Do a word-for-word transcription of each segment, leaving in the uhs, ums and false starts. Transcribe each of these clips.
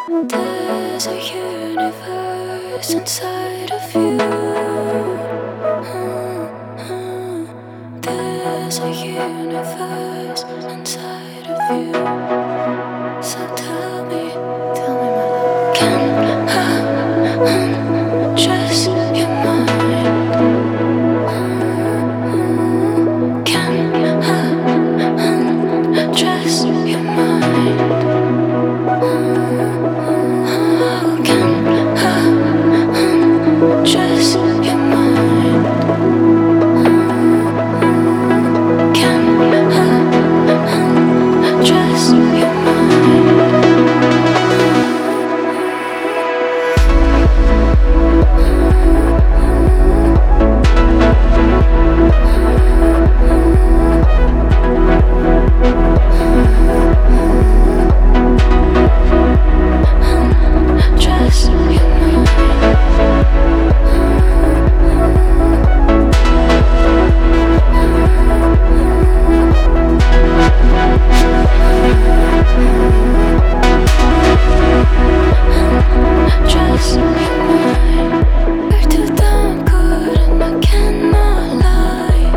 There's a universe inside of you. There's a universe inside of you. So tell me, tell me, my love, can I undress your mind? Can I undress your mind? Can I undress your mind? Can I undress your undress your undress your mind. We're too damn good and I cannot lie.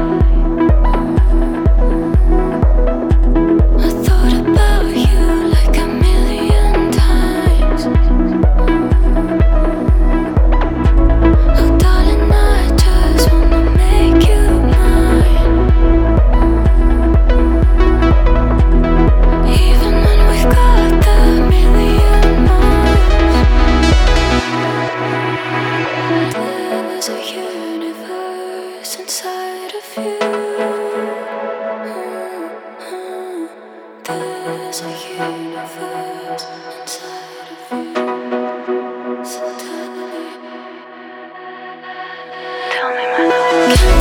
I thought about you like a million times. Oh darling, I just wanna make you mine. Even when we've got the million miles. There's a universe inside of you. There's a universe inside of you. So tell me, tell me, my love,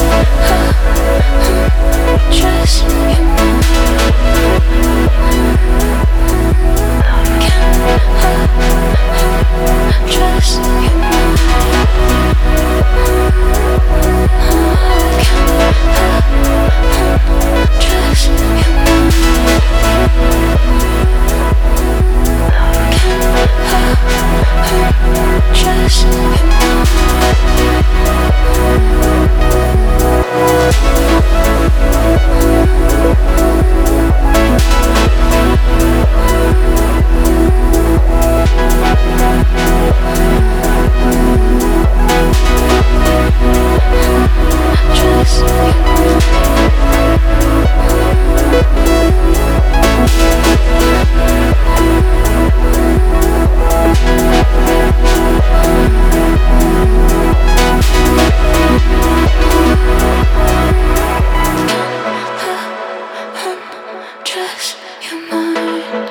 can I undress your mind? Can I undress your mind? Can I undress your mind? Can I undress your undress your mind?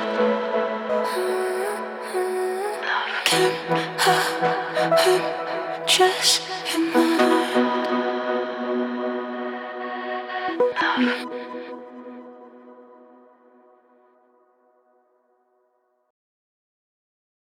Can I undress